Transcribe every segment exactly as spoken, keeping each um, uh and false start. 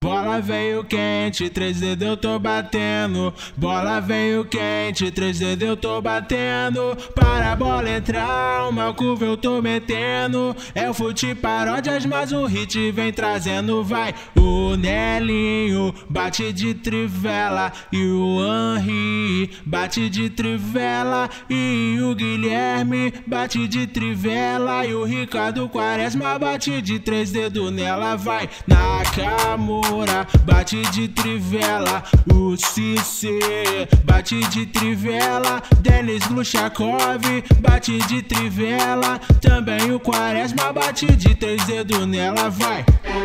Bola veio quente, três dedos eu tô batendo. Bola veio quente, três dedos eu tô batendo. Para a bola entrar, uma curva eu tô metendo. É o fute paródias, mas o hit vem trazendo. Vai, o Nelinho bate de trivela e o Henry bate de trivela e o Guilherme bate de trivela e o Ricardo Quaresma bate de três dedos nela. Vai, Nakamura bate de trivela, o Cissé bate de trivela, Denis Gluchakov bate de trivela, também o Quaresma bate de três dedos nela. Vai.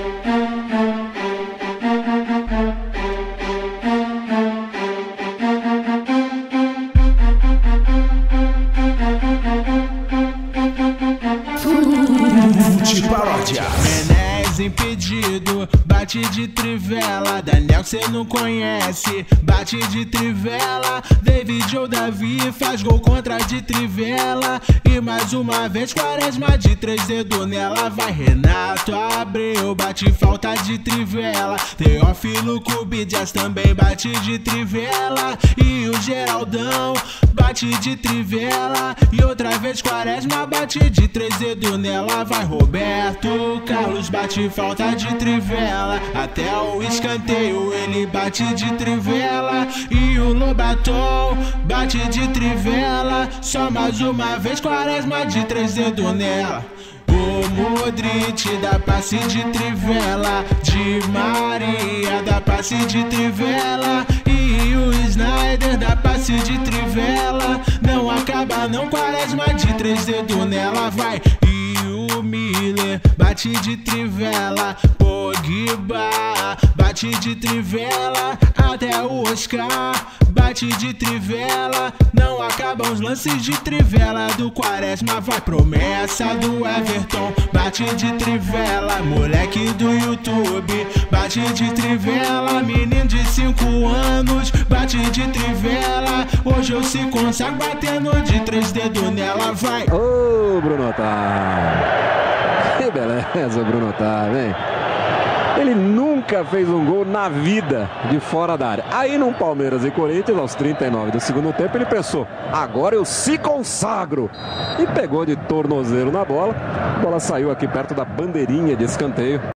Fute paródias. Menés impedido, bate de trivela. Daniel cê não conhece, bate de trivela. David ou Davi faz gol contra de trivela. E mais uma vez Quaresma de três dedos nela. Vai, Renato Abreu bate falta de trivela. Teófilo Cubidias também bate de trivela. E o Geraldão bate de trivela. E outra vez Quaresma bate de três dedos nela. Vai, Roberto Carlos bate falta de trivela. Até o escanteio ele bate de trivela. E o Lobaton bate de trivela. Só mais uma vez Quaresma de três dedos nela. O Modric dá passe de trivela. Di Maria dá passe de trivela. E o Snyder dá passe de trivela. Não acaba não, Quaresma de três dedos nela. Vai. O Miller bate de trivela, Pogba bate de trivela, até o Oscar bate de trivela. Não acabam os lances de trivela do Quaresma. Vai, promessa do Everton bate de trivela, moleque do YouTube bate de trivela, menino de cinco anos bate de trivela. Hoje eu se consagro batendo de três dedos nela. Vai. Ô, Bruno Otávio, que beleza, Bruno Otávio, hein? Ele nunca fez um gol na vida de fora da área. Aí no Palmeiras e Corinthians, aos trinta e nove do segundo tempo, ele pensou: agora eu se consagro. E pegou de tornozelo na bola. A bola saiu aqui perto da bandeirinha de escanteio.